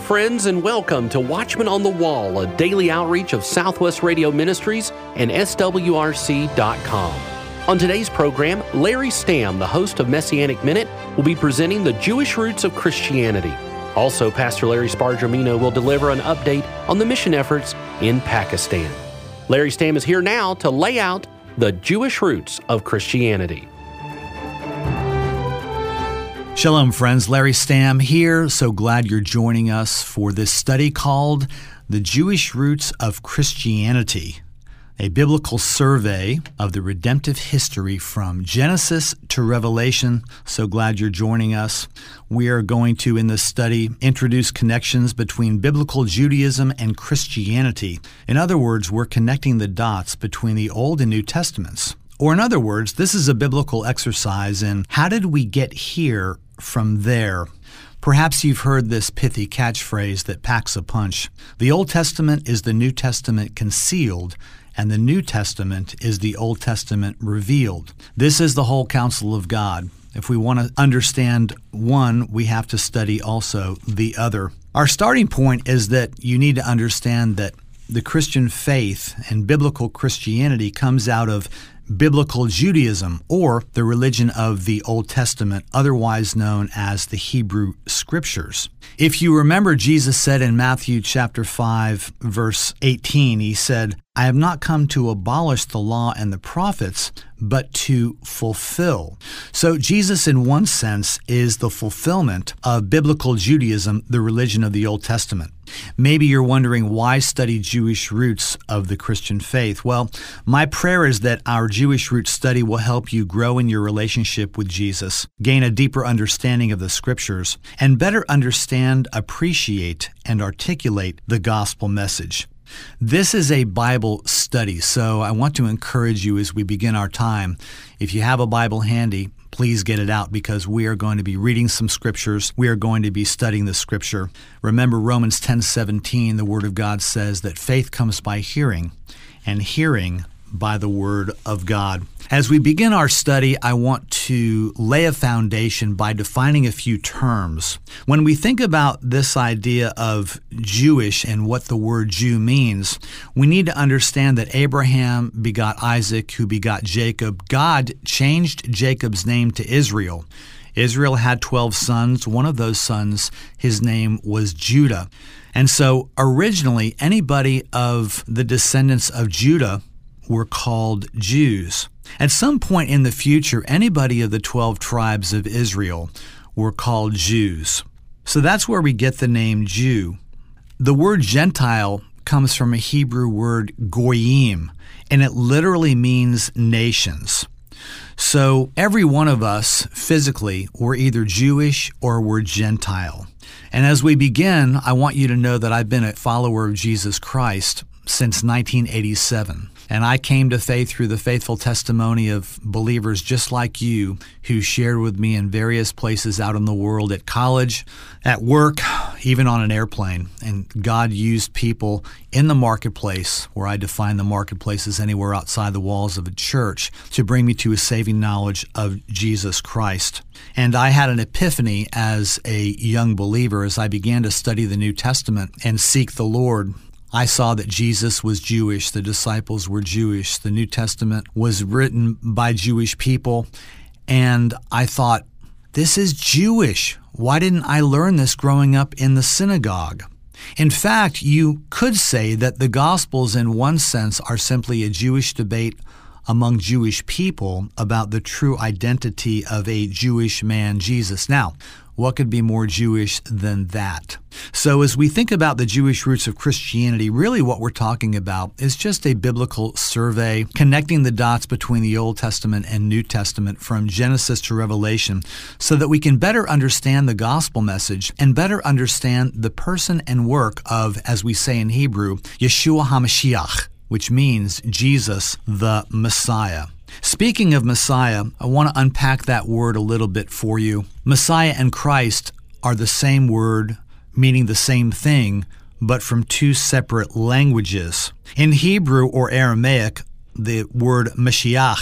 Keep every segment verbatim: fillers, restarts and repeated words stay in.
friends, and welcome to Watchman on the Wall, a daily outreach of Southwest Radio Ministries and S W R C dot com. On today's program, Larry Stamm, the host of Messianic Minute, will be presenting the Jewish roots of Christianity. Also, Pastor Larry Spargimino will deliver an update on the mission efforts in Pakistan. Larry Stamm is here now to lay out the Jewish roots of Christianity. Shalom, friends. Larry Stamm here. So glad you're joining us for this study called The Jewish Roots of Christianity, a biblical survey of the redemptive history from Genesis to Revelation. So glad you're joining us. We are going to, in this study, introduce connections between biblical Judaism and Christianity. In other words, we're connecting the dots between the Old and New Testaments. Or in other words, this is a biblical exercise in how did we get here from there? Perhaps you've heard this pithy catchphrase that packs a punch. The Old Testament is the New Testament concealed, and the New Testament is the Old Testament revealed. This is the whole counsel of God. If we want to understand one, we have to study also the other. Our starting point is that you need to understand that the Christian faith and biblical Christianity comes out of biblical Judaism, or the religion of the Old Testament, otherwise known as the Hebrew Scriptures. If you remember, Jesus said in Matthew chapter five, verse eighteen, he said, "I have not come to abolish the law and the prophets, but to fulfill." So Jesus, in one sense, is the fulfillment of biblical Judaism, the religion of the Old Testament. Maybe you're wondering why study Jewish roots of the Christian faith. Well, my prayer is that our Jewish roots study will help you grow in your relationship with Jesus, gain a deeper understanding of the Scriptures, and better understand, appreciate, and articulate the gospel message. This is a Bible study, so I want to encourage you as we begin our time. If you have a Bible handy, please get it out because we are going to be reading some scriptures. We are going to be studying the scripture. Remember Romans ten seventeen, the Word of God says that faith comes by hearing, and hearing by the Word of God. As we begin our study, I want to lay a foundation by defining a few terms. When we think about this idea of Jewish and what the word Jew means, we need to understand that Abraham begot Isaac, who begot Jacob. God changed Jacob's name to Israel. Israel had twelve sons. One of those sons, his name was Judah. And so originally, anybody of the descendants of Judah were called Jews. At some point in the future, anybody of the twelve tribes of Israel were called Jews. So that's where we get the name Jew. The word Gentile comes from a Hebrew word goyim, and it literally means nations. So every one of us physically were either Jewish or were Gentile. And as we begin, I want you to know that I've been a follower of Jesus Christ since nineteen eighty-seven. And I came to faith through the faithful testimony of believers just like you who shared with me in various places out in the world, at college, at work, even on an airplane. And God used people in the marketplace, where I define the marketplace as anywhere outside the walls of a church, to bring me to a saving knowledge of Jesus Christ. And I had an epiphany as a young believer as I began to study the New Testament and seek the Lord. I saw that Jesus was Jewish, the disciples were Jewish, the New Testament was written by Jewish people, and I thought, this is Jewish. Why didn't I learn this growing up in the synagogue? In fact, you could say that the Gospels in one sense are simply a Jewish debate among Jewish people about the true identity of a Jewish man, Jesus. Now, what could be more Jewish than that? So as we think about the Jewish roots of Christianity, really what we're talking about is just a biblical survey connecting the dots between the Old Testament and New Testament from Genesis to Revelation so that we can better understand the gospel message and better understand the person and work of, as we say in Hebrew, Yeshua HaMashiach, which means Jesus the Messiah. Speaking of Messiah, I want to unpack that word a little bit for you. Messiah and Christ are the same word, meaning the same thing, but from two separate languages. In Hebrew or Aramaic, the word Mashiach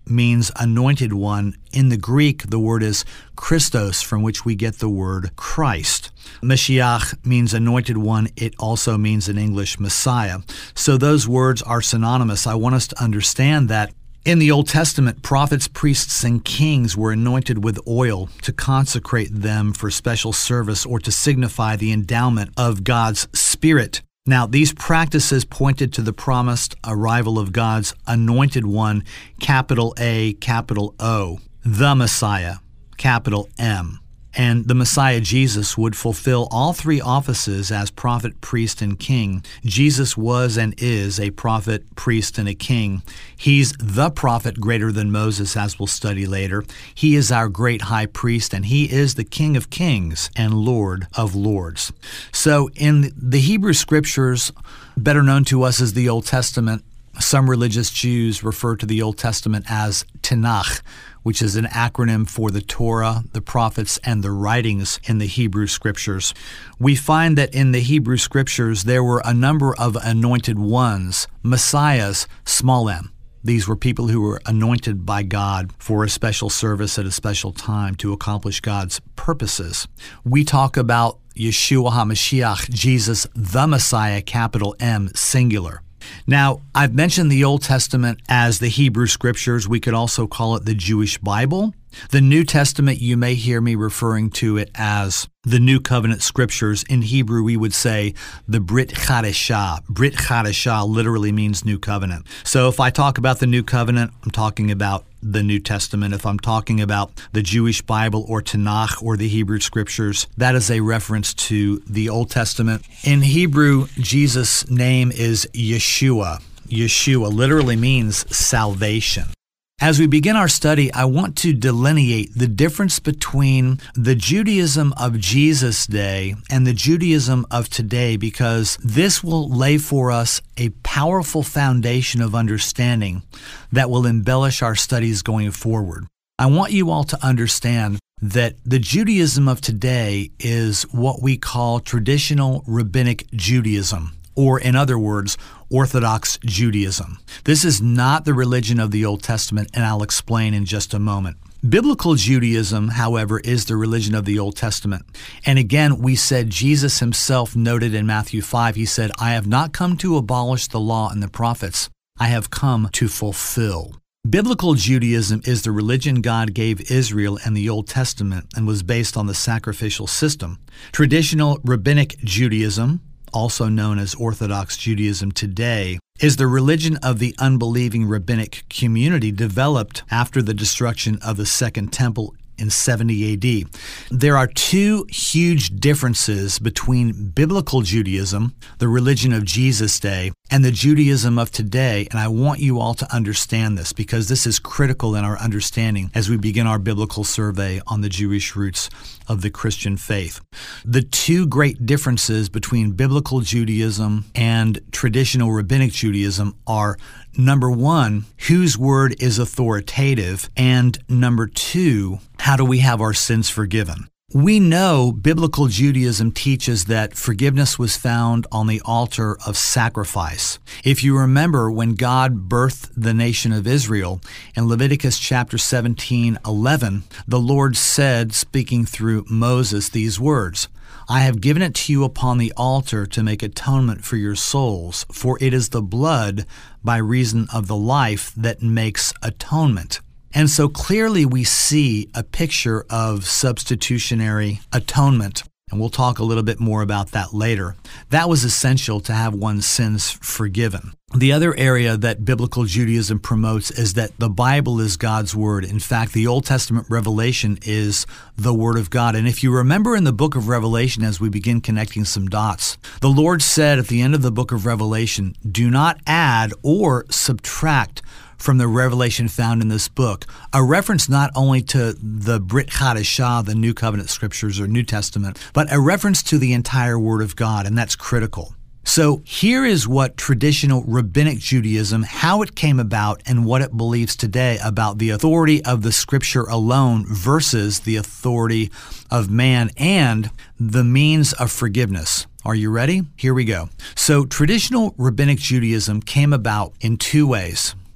means anointed one. In the Greek, the word is Christos, from which we get the word Christ. Mashiach means anointed one. It also means in English Messiah. So those words are synonymous. I want us to understand that in the Old Testament, prophets, priests, and kings were anointed with oil to consecrate them for special service or to signify the endowment of God's Spirit. Now, these practices pointed to the promised arrival of God's anointed one, capital A, capital O, the Messiah, capital M. And the Messiah Jesus would fulfill all three offices as prophet, priest, and king. Jesus was and is a prophet, priest, and a king. He's the prophet greater than Moses, as we'll study later. He is our great high priest, and he is the King of kings and Lord of lords. So in the Hebrew Scriptures, better known to us as the Old Testament, some religious Jews refer to the Old Testament as Tanakh, which is an acronym for the Torah, the prophets, and the writings in the Hebrew Scriptures. We find that in the Hebrew Scriptures there were a number of anointed ones, messiahs, small m. These were people who were anointed by God for a special service at a special time to accomplish God's purposes. We talk about Yeshua HaMashiach, Jesus the Messiah, capital M, singular. Now, I've mentioned the Old Testament as the Hebrew Scriptures. We could also call it the Jewish Bible. The New Testament, you may hear me referring to it as the New Covenant Scriptures. In Hebrew, we would say the Brit Chadashah. Brit Chadashah literally means New Covenant. So if I talk about the New Covenant, I'm talking about the New Testament. If I'm talking about the Jewish Bible or Tanakh or the Hebrew Scriptures, that is a reference to the Old Testament. In Hebrew, Jesus' name is Yeshua. Yeshua literally means salvation. As we begin our study, I want to delineate the difference between the Judaism of Jesus' day and the Judaism of today, because this will lay for us a powerful foundation of understanding that will embellish our studies going forward. I want you all to understand that the Judaism of today is what we call traditional rabbinic Judaism, or in other words, Orthodox Judaism. This is not the religion of the Old Testament, and I'll explain in just a moment. Biblical Judaism, however, is the religion of the Old Testament. And again, we said Jesus himself noted in Matthew five, he said, "I have not come to abolish the law and the prophets. I have come to fulfill." Biblical Judaism is the religion God gave Israel in the Old Testament and was based on the sacrificial system. Traditional rabbinic Judaism, also known as Orthodox Judaism today, is the religion of the unbelieving rabbinic community developed after the destruction of the Second Temple in seventy A D. There are two huge differences between biblical Judaism, the religion of Jesus' day, and the Judaism of today, and I want you all to understand this because this is critical in our understanding as we begin our biblical survey on the Jewish roots of the Christian faith. The two great differences between biblical Judaism and traditional rabbinic Judaism are, number one, whose word is authoritative, and number two, how do we have our sins forgiven? We know biblical Judaism teaches that forgiveness was found on the altar of sacrifice. If you remember when God birthed the nation of Israel, in Leviticus chapter seventeen, eleven, the Lord said, speaking through Moses, these words, "I have given it to you upon the altar to make atonement for your souls, for it is the blood by reason of the life that makes atonement." And so clearly we see a picture of substitutionary atonement, and we'll talk a little bit more about that later. That was essential to have one's sins forgiven. The other area that biblical Judaism promotes is that the Bible is God's Word. In fact, the Old Testament revelation is the Word of God. And if you remember in the book of Revelation, as we begin connecting some dots, the Lord said at the end of the book of Revelation, "Do not add or subtract from the revelation found in this book," a reference not only to the Brit Chadashah, the New Covenant Scriptures or New Testament, but a reference to the entire Word of God, and that's critical. So here is what traditional rabbinic Judaism, how it came about, and what it believes today about the authority of the Scripture alone versus the authority of man and the means of forgiveness. Are you ready? Here we go. So traditional rabbinic Judaism came about in two ways.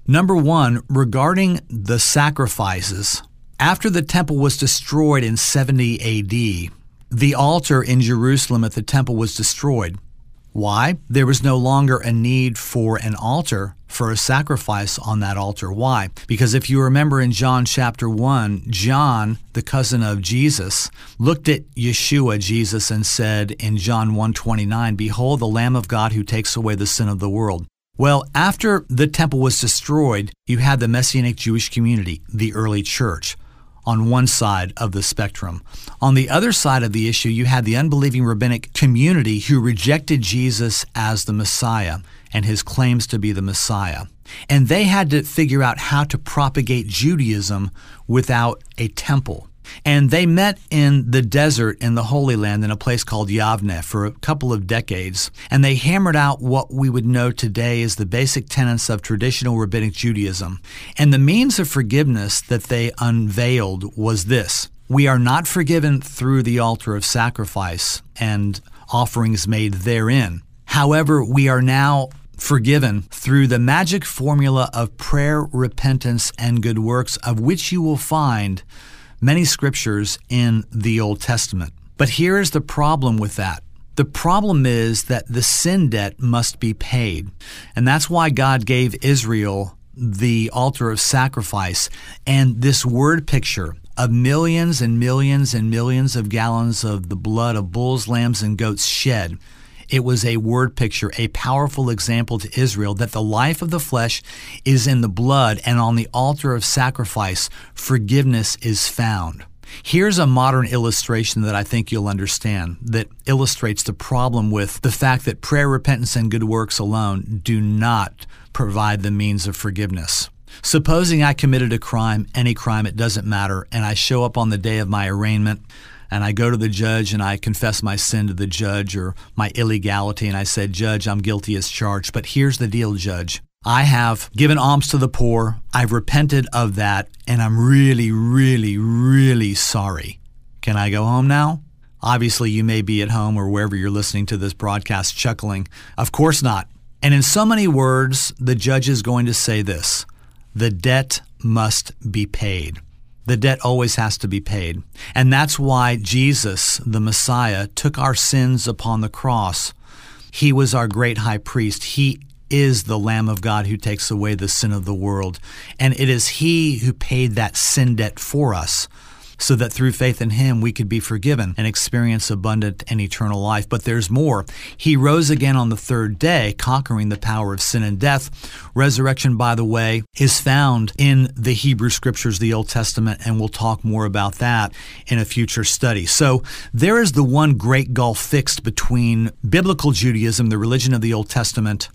Number one, regarding the sacrifices, after the temple was destroyed in seventy A D, the altar in Jerusalem at the temple was destroyed. Why? There was no longer a need for an altar, for a sacrifice on that altar. Why? Because if you remember in John chapter one, John, the cousin of Jesus, looked at Yeshua, Jesus, and said in John one twenty-nine, "Behold, the Lamb of God who takes away the sin of the world." Well, after the temple was destroyed, you had the Messianic Jewish community, the early church, on one side of the spectrum. On the other side of the issue, you had the unbelieving rabbinic community who rejected Jesus as the Messiah and his claims to be the Messiah. And they had to figure out how to propagate Judaism without a temple. And they met in the desert in the Holy Land in a place called Yavneh for a couple of decades. And they hammered out what we would know today as the basic tenets of traditional rabbinic Judaism. And the means of forgiveness that they unveiled was this: we are not forgiven through the altar of sacrifice and offerings made therein. However, we are now forgiven through the magic formula of prayer, repentance, and good works, of which you will find many scriptures in the Old Testament. But here is the problem with that. The problem is that the sin debt must be paid. And that's why God gave Israel the altar of sacrifice and this word picture of millions and millions and millions of gallons of the blood of bulls, lambs, and goats shed. It was a word picture, a powerful example to Israel that the life of the flesh is in the blood, and on the altar of sacrifice, forgiveness is found. Here's a modern illustration that I think you'll understand that illustrates the problem with the fact that prayer, repentance, and good works alone do not provide the means of forgiveness. Supposing I committed a crime, any crime, it doesn't matter, and I show up on the day of my arraignment, and I go to the judge and I confess my sin to the judge or my illegality, and I said, "Judge, I'm guilty as charged, but here's the deal, Judge. I have given alms to the poor, I've repented of that, and I'm really, really, really sorry. Can I go home now?" Obviously, you may be at home or wherever you're listening to this broadcast chuckling. Of course not. And in so many words, the judge is going to say this: the debt must be paid. The debt always has to be paid. And that's why Jesus, the Messiah, took our sins upon the cross. He was our great high priest. He is the Lamb of God who takes away the sin of the world. And it is He who paid that sin debt for us, so that through faith in Him we could be forgiven and experience abundant and eternal life. But there's more. He rose again on the third day, conquering the power of sin and death. Resurrection, by the way, is found in the Hebrew Scriptures, the Old Testament, and we'll talk more about that in a future study. So there is the one great gulf fixed between biblical Judaism, the religion of the Old Testament,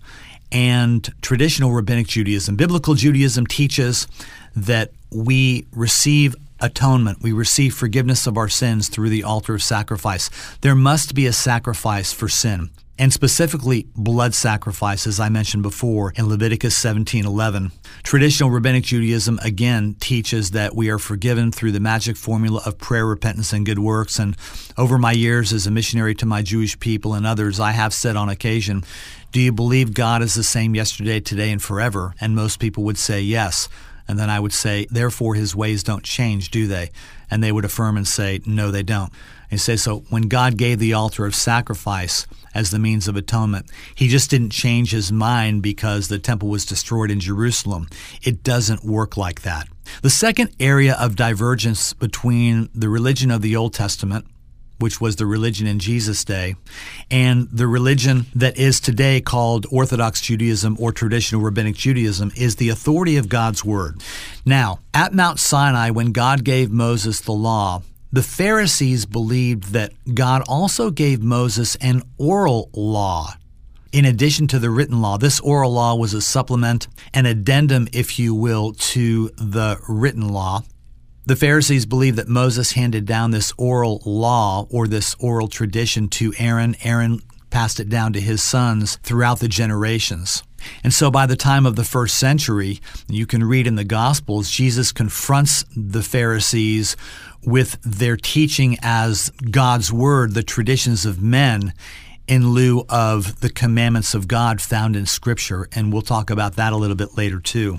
and traditional rabbinic Judaism. Biblical Judaism teaches that we receive atonement. We receive forgiveness of our sins through the altar of sacrifice. There must be a sacrifice for sin, and specifically blood sacrifice, as I mentioned before in Leviticus seventeen eleven. Traditional rabbinic Judaism, again, teaches that we are forgiven through the magic formula of prayer, repentance, and good works. And over my years as a missionary to my Jewish people and others, I have said on occasion, "Do you believe God is the same yesterday, today, and forever?" And most people would say yes. And then I would say, "Therefore His ways don't change, do they?" And they would affirm and say, "No, they don't." And you say, so when God gave the altar of sacrifice as the means of atonement, He just didn't change His mind because the temple was destroyed in Jerusalem. It doesn't work like that. The second area of divergence between the religion of the Old Testament, which was the religion in Jesus' day, and the religion that is today called Orthodox Judaism or traditional rabbinic Judaism, is the authority of God's Word. Now, at Mount Sinai, when God gave Moses the law, the Pharisees believed that God also gave Moses an oral law. In addition to the written law, this oral law was a supplement, an addendum, if you will, to the written law. The Pharisees believed that Moses handed down this oral law or this oral tradition to Aaron. Aaron passed it down to his sons throughout the generations. And so by the time of the first century, you can read in the Gospels, Jesus confronts the Pharisees with their teaching as God's Word, the traditions of men, in lieu of the commandments of God found in Scripture, and we'll talk about that a little bit later too.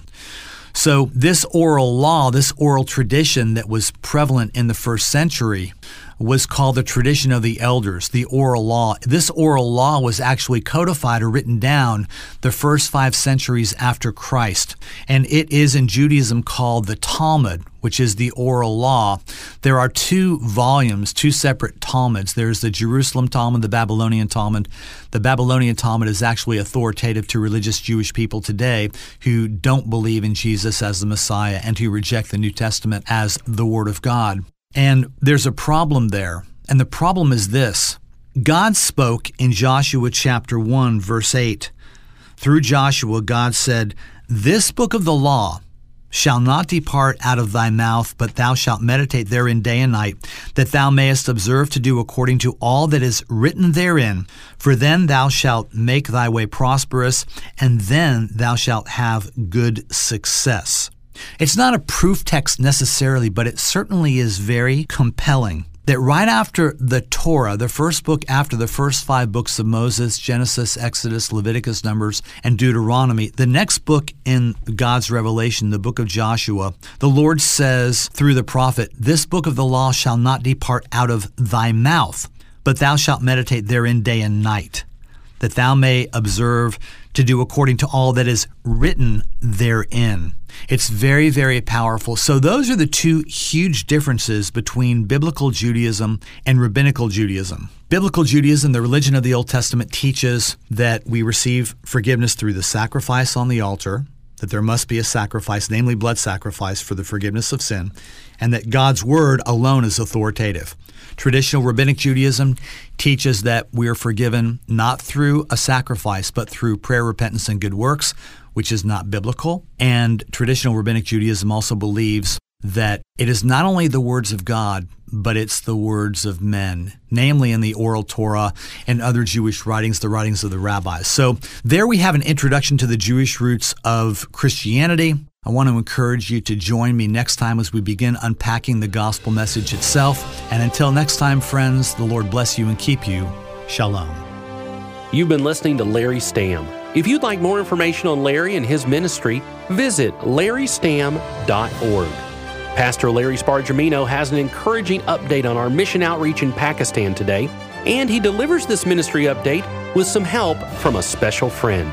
So this oral law, this oral tradition that was prevalent in the first century was called the tradition of the elders, the oral law. This oral law was actually codified or written down the first five centuries after Christ, and it is in Judaism called the Talmud, which is the oral law. There are two volumes, two separate Talmuds. There's the Jerusalem Talmud, the Babylonian Talmud. The Babylonian Talmud is actually authoritative to religious Jewish people today who don't believe in Jesus as the Messiah and who reject the New Testament as the Word of God. And there's a problem there, and the problem is this. God spoke in Joshua chapter one, verse eight. Through Joshua, God said, "This book of the law shall not depart out of thy mouth, but thou shalt meditate therein day and night, that thou mayest observe to do according to all that is written therein. For then thou shalt make thy way prosperous, and then thou shalt have good success." It's not a proof text necessarily, but it certainly is very compelling that right after the Torah, the first book after the first five books of Moses, Genesis, Exodus, Leviticus, Numbers, and Deuteronomy, the next book in God's revelation, the book of Joshua, the Lord says through the prophet, "This book of the law shall not depart out of thy mouth, but thou shalt meditate therein day and night, that thou may observe to do according to all that is written therein." It's very, very powerful. So those are the two huge differences between biblical Judaism and rabbinical Judaism. Biblical Judaism, the religion of the Old Testament, teaches that we receive forgiveness through the sacrifice on the altar, that there must be a sacrifice, namely blood sacrifice for the forgiveness of sin, and that God's word alone is authoritative. Traditional rabbinic Judaism teaches that we are forgiven not through a sacrifice, but through prayer, repentance, and good works, which is not biblical. And traditional rabbinic Judaism also believes that it is not only the words of God, but it's the words of men, namely in the oral Torah and other Jewish writings, the writings of the rabbis. So there we have an introduction to the Jewish roots of Christianity. I want to encourage you to join me next time as we begin unpacking the gospel message itself. And until next time, friends, the Lord bless you and keep you. Shalom. You've been listening to Larry Stamm. If you'd like more information on Larry and his ministry, visit larry stamm dot org. Pastor Larry Spargimino has an encouraging update on our mission outreach in Pakistan today, and he delivers this ministry update with some help from a special friend.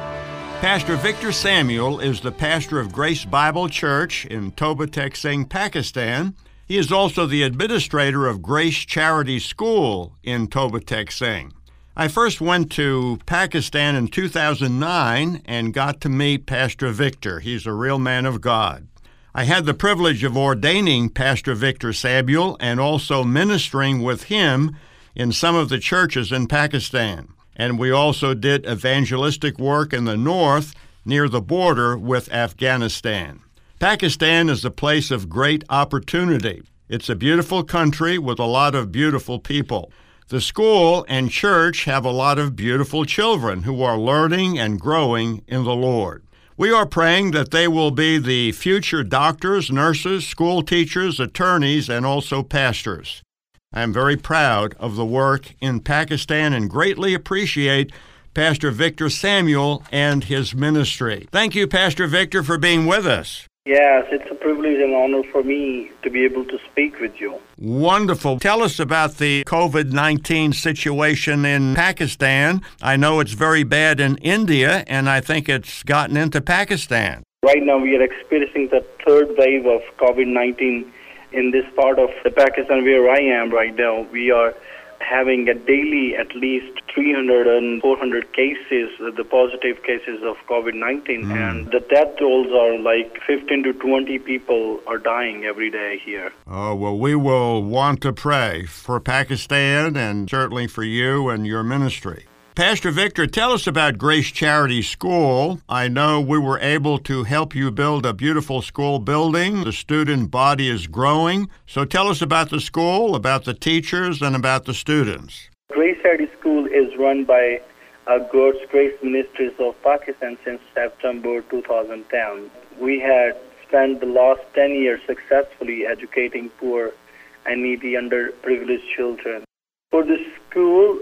Pastor Victor Samuel is the pastor of Grace Bible Church in Toba Tek Singh, Pakistan. He is also the administrator of Grace Charity School in Toba Tek Singh. I first went to Pakistan in two thousand nine and got to meet Pastor Victor. He's a real man of God. I had the privilege of ordaining Pastor Victor Samuel and also ministering with him in some of the churches in Pakistan. And we also did evangelistic work in the north near the border with Afghanistan. Pakistan is a place of great opportunity. It's a beautiful country with a lot of beautiful people. The school and church have a lot of beautiful children who are learning and growing in the Lord. We are praying that they will be the future doctors, nurses, school teachers, attorneys, and also pastors. I am very proud of the work in Pakistan and greatly appreciate Pastor Victor Samuel and his ministry. Thank you, Pastor Victor, for being with us. Yes, it's a privilege and honor for me to be able to speak with you. Wonderful. Tell us about the covid nineteen situation in Pakistan. I know it's very bad in India, and I think it's gotten into Pakistan. Right now we are experiencing the third wave of covid nineteen in this part of the Pakistan where I am right now. We are having a daily at least three hundred and four hundred cases, the positive cases of covid nineteen, mm. and the death tolls are like fifteen to twenty people are dying every day here. Oh, well, we will want to pray for Pakistan and certainly for you and your ministry. Pastor Victor, tell us about Grace Charity School. I know we were able to help you build a beautiful school building. The student body is growing. So tell us about the school, about the teachers, and about the students. Grace Charity School is run by uh, God's Grace Ministries of Pakistan since September two thousand ten. We had spent the last ten years successfully educating poor and needy underprivileged children. For the school,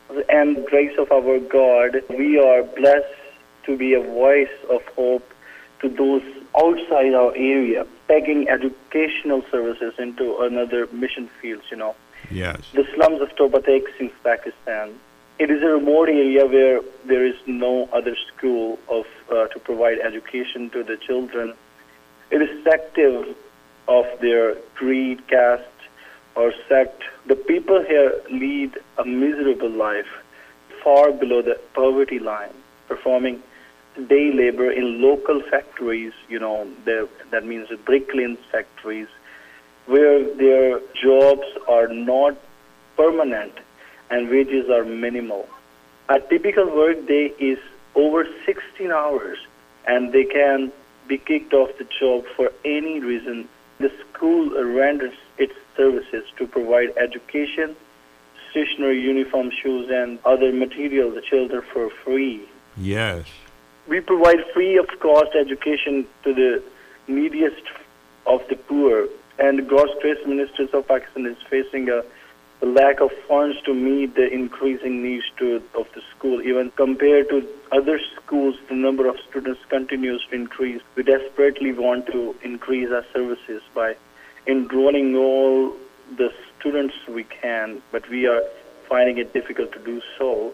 and grace of our God, we are blessed to be a voice of hope to those outside our area, taking educational services into another mission fields, you know. Yes. The slums of Toba Texas, Pakistan. It is a remote area where there is no other school of uh, to provide education to the children, irrespective of their creed, caste, or sect. The people here lead a miserable life, far below the poverty line, performing day labor in local factories, you know, that means the bricklines factories, where their jobs are not permanent and wages are minimal. A typical work day is over sixteen hours, and they can be kicked off the job for any reason. The school renders its services to provide education, stationery, uniform, shoes, and other materials to children for free. Yes. We provide free of cost education to the neediest of the poor, and the God's Grace Ministries of Pakistan is facing a, a lack of funds to meet the increasing needs to, of the school. Even compared to other schools, the number of students continues to increase. We desperately want to increase our services by enrolling all the students we can, but we are finding it difficult to do so.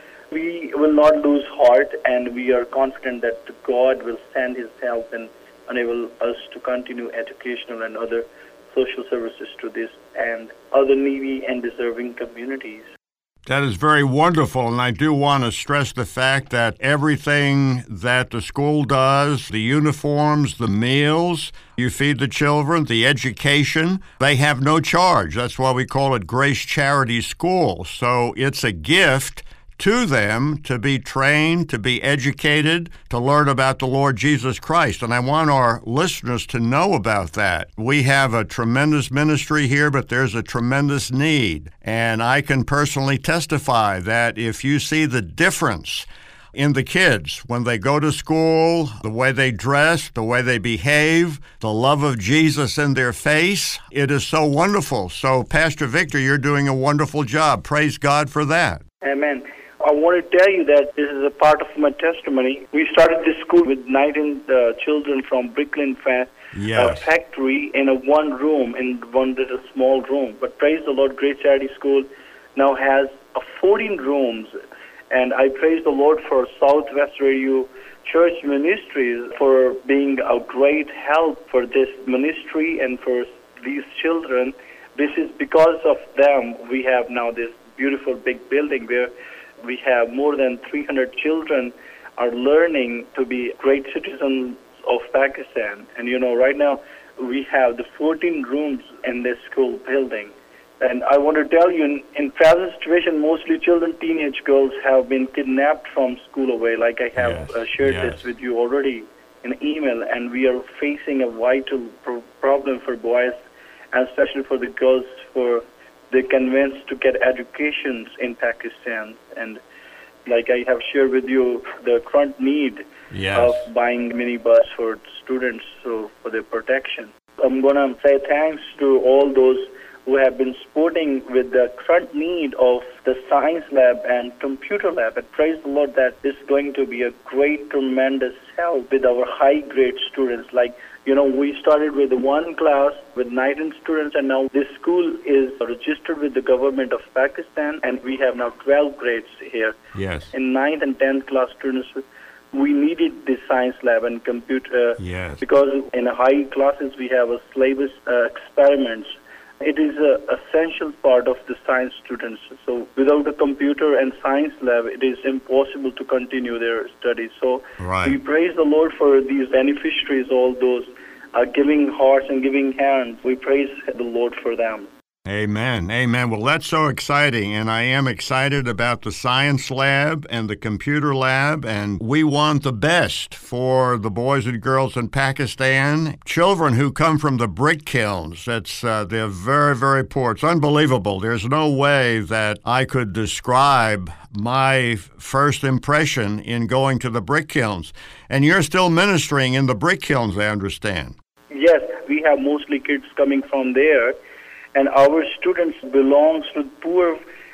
We will not lose heart, and we are confident that God will send His help and enable us to continue educational and other social services to this and other needy and deserving communities. That is very wonderful, and I do want to stress the fact that everything that the school does, the uniforms, the meals, you feed the children, the education, they have no charge. That's why we call it Grace Charity School. So it's a gift to them to be trained, to be educated, to learn about the Lord Jesus Christ. And I want our listeners to know about that. We have a tremendous ministry here, but there's a tremendous need. And I can personally testify that if you see the difference in the kids when they go to school, the way they dress, the way they behave, the love of Jesus in their face, it is so wonderful. So, Pastor Victor, you're doing a wonderful job. Praise God for that. Amen. I want to tell you that this is a part of my testimony. We started this school with nineteen uh, children from Bricklin fa- yes. uh, factory in a one room, in one little small room. But praise the Lord, Grace Charity School now has uh, fourteen rooms. And I praise the Lord for Southwest Radio Church Ministries for being a great help for this ministry and for these children. This is because of them we have now this beautiful big building where we have more than three hundred children are learning to be great citizens of Pakistan. And, you know, right now we have the fourteen rooms in this school building. And I want to tell you, in, in present situation, mostly children, teenage girls have been kidnapped from school away, like I have yes. uh, shared yes. this with you already in email. And we are facing a vital pro- problem for boys, and especially for the girls, for they're convinced to get educations in Pakistan. And like I have shared with you, the current need yes. of buying minibus for students so for their protection. I'm going to say thanks to all those who have been supporting with the current need of the science lab and computer lab. And praise the Lord that this is going to be a great, tremendous help with our high-grade students. Like, you know, we started with one class with nineteen students, and now this school is registered with the government of Pakistan, and we have now twelve grades here. Yes. In ninth and tenth class students, we needed the science lab and computer yes. because in high classes we have a syllabus uh, experiments. It is an essential part of the science students. So without a computer and science lab, it is impossible to continue their studies. So right. we praise the Lord for these beneficiaries, all those uh, giving hearts and giving hands. We praise the Lord for them. Amen. Amen. Well, that's so exciting, and I am excited about the science lab and the computer lab, and we want the best for the boys and girls in Pakistan, children who come from the brick kilns. It's, uh, they're very, very poor. It's unbelievable. There's no way that I could describe my first impression in going to the brick kilns. And you're still ministering in the brick kilns, I understand. Yes, we have mostly kids coming from there. And our students belong to poor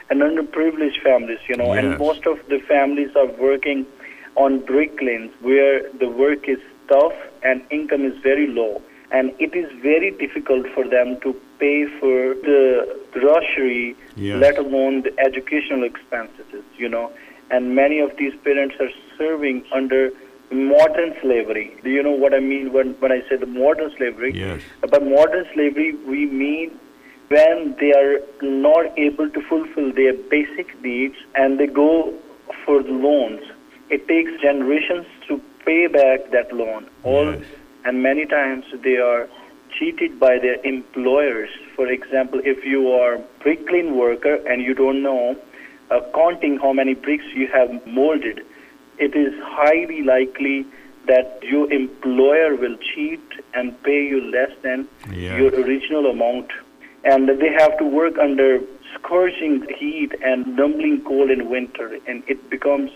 and underprivileged families, you know, Yes. and most of the families are working on brick lanes where the work is tough and income is very low. And it is very difficult for them to pay for the grocery, Yes. let alone the educational expenses, you know. And many of these parents are serving under modern slavery. Do you know what I mean when, when I say the modern slavery? Yes. By modern slavery, we mean when they are not able to fulfill their basic needs and they go for the loans. It takes generations to pay back that loan. All Yes. And many times they are cheated by their employers. For example, if you are a brick lane worker and you don't know uh, counting how many bricks you have molded, it is highly likely that your employer will cheat and pay you less than Yes. your original amount. And they have to work under scorching heat and numbing cold in winter, and it becomes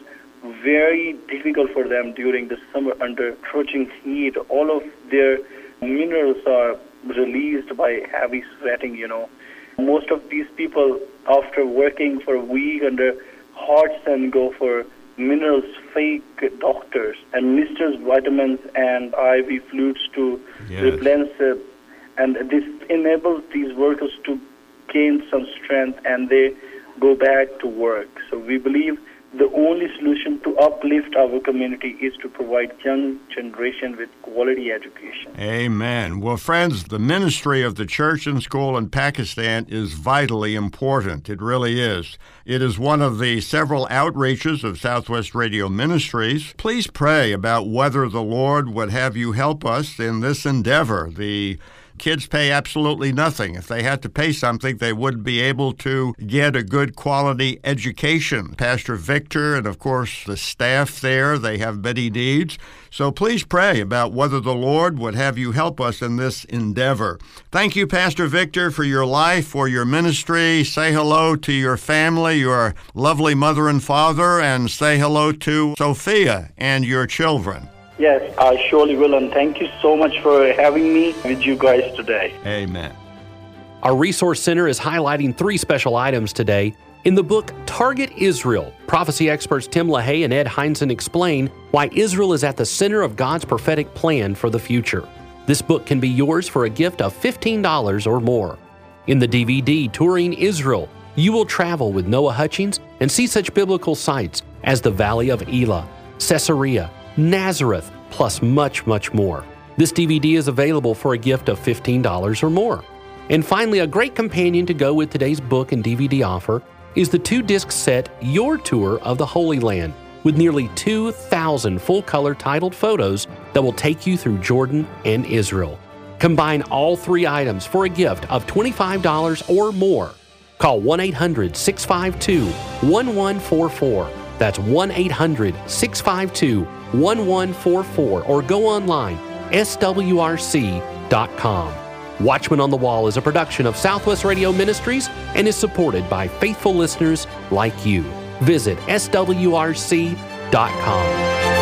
very difficult for them during the summer under scorching heat. All of their minerals are released by heavy sweating, you know. Most of these people, after working for a week under hot sun, go for minerals fake doctors and misters vitamins and I V fluids to Yes. replenish, uh, and this enables these workers to gain some strength and they go back to work. So we believe the only solution to uplift our community is to provide young generation with quality education. Amen. Well, friends, the ministry of the church and school in Pakistan is vitally important. It really is. It is one of the several outreaches of Southwest Radio Ministries. Please pray about whether the Lord would have you help us in this endeavor. The kids pay absolutely nothing. If they had to pay something, they wouldn't be able to get a good quality education. Pastor Victor and, of course, the staff there, they have many needs. So please pray about whether the Lord would have you help us in this endeavor. Thank you, Pastor Victor, for your life, for your ministry. Say hello to your family, your lovely mother and father, and say hello to Sophia and your children. Yes, I surely will, and thank you so much for having me with you guys today. Amen. Our Resource Center is highlighting three special items today. In the book Target Israel, prophecy experts Tim LaHaye and Ed Heinzen explain why Israel is at the center of God's prophetic plan for the future. This book can be yours for a gift of fifteen dollars or more. In the D V D Touring Israel, you will travel with Noah Hutchings and see such biblical sites as the Valley of Elah, Caesarea, Nazareth, plus much, much more. This D V D is available for a gift of fifteen dollars or more. And finally, a great companion to go with today's book and D V D offer is the two-disc set Your Tour of the Holy Land, with nearly two thousand full-color titled photos that will take you through Jordan and Israel. Combine all three items for a gift of twenty-five dollars or more. Call one eight hundred, six five two, one one four four. That's one eight hundred, six five two, one one four four or go online, S W R C dot com. Watchman on the Wall is a production of Southwest Radio Ministries and is supported by faithful listeners like you. Visit S W R C dot com.